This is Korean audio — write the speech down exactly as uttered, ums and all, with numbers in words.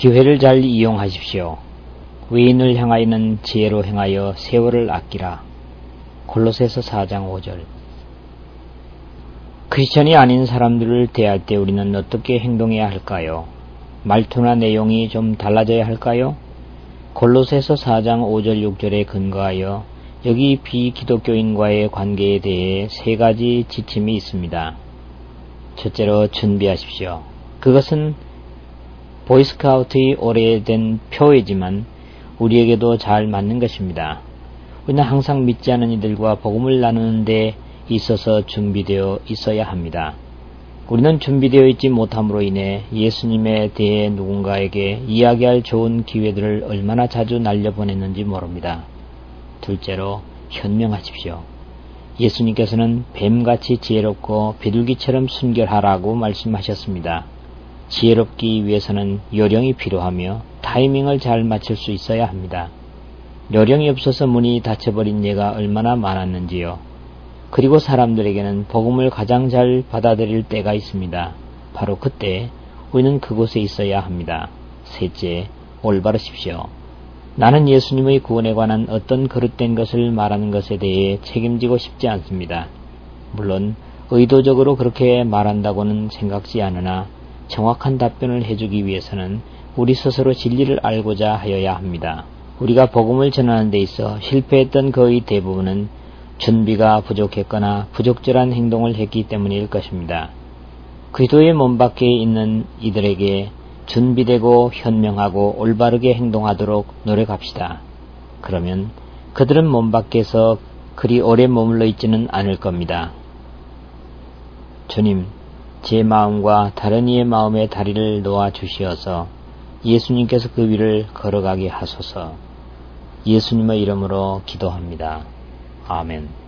기회를 잘 이용하십시오. 외인을 향하여는 지혜로 행하여 세월을 아끼라. 골로새서 사 장 오 절. 크리스천이 아닌 사람들을 대할 때 우리는 어떻게 행동해야 할까요? 말투나 내용이 좀 달라져야 할까요? 골로새서 사 장 오 절 육 절에 근거하여 여기 비기독교인과의 관계에 대해 세 가지 지침이 있습니다. 첫째로 준비하십시오. 그것은 보이스카우트의 오래된 표이지만 우리에게도 잘 맞는 것입니다. 우리는 항상 믿지 않은 이들과 복음을 나누는 데 있어서 준비되어 있어야 합니다. 우리는 준비되어 있지 못함으로 인해 예수님에 대해 누군가에게 이야기할 좋은 기회들을 얼마나 자주 날려보냈는지 모릅니다. 둘째로 현명하십시오. 예수님께서는 뱀같이 지혜롭고 비둘기처럼 순결하라고 말씀하셨습니다. 지혜롭기 위해서는 요령이 필요하며 타이밍을 잘 맞출 수 있어야 합니다. 요령이 없어서 문이 닫혀버린 예가 얼마나 많았는지요. 그리고 사람들에게는 복음을 가장 잘 받아들일 때가 있습니다. 바로 그때 우리는 그곳에 있어야 합니다. 셋째, 올바르십시오. 나는 예수님의 구원에 관한 어떤 그릇된 것을 말하는 것에 대해 책임지고 싶지 않습니다. 물론 의도적으로 그렇게 말한다고는 생각지 않으나 정확한 답변을 해주기 위해서는 우리 스스로 진리를 알고자 하여야 합니다. 우리가 복음을 전하는 데 있어 실패했던 거의 대부분은 준비가 부족했거나 부적절한 행동을 했기 때문일 것입니다. 그리스도의 몸 밖에 있는 이들에게 준비되고 현명하고 올바르게 행동하도록 노력합시다. 그러면 그들은 몸 밖에서 그리 오래 머물러 있지는 않을 겁니다. 주님, 제 마음과 다른 이의 마음에 다리를 놓아 주시어서 예수님께서 그 위를 걸어가게 하소서. 예수님의 이름으로 기도합니다. 아멘.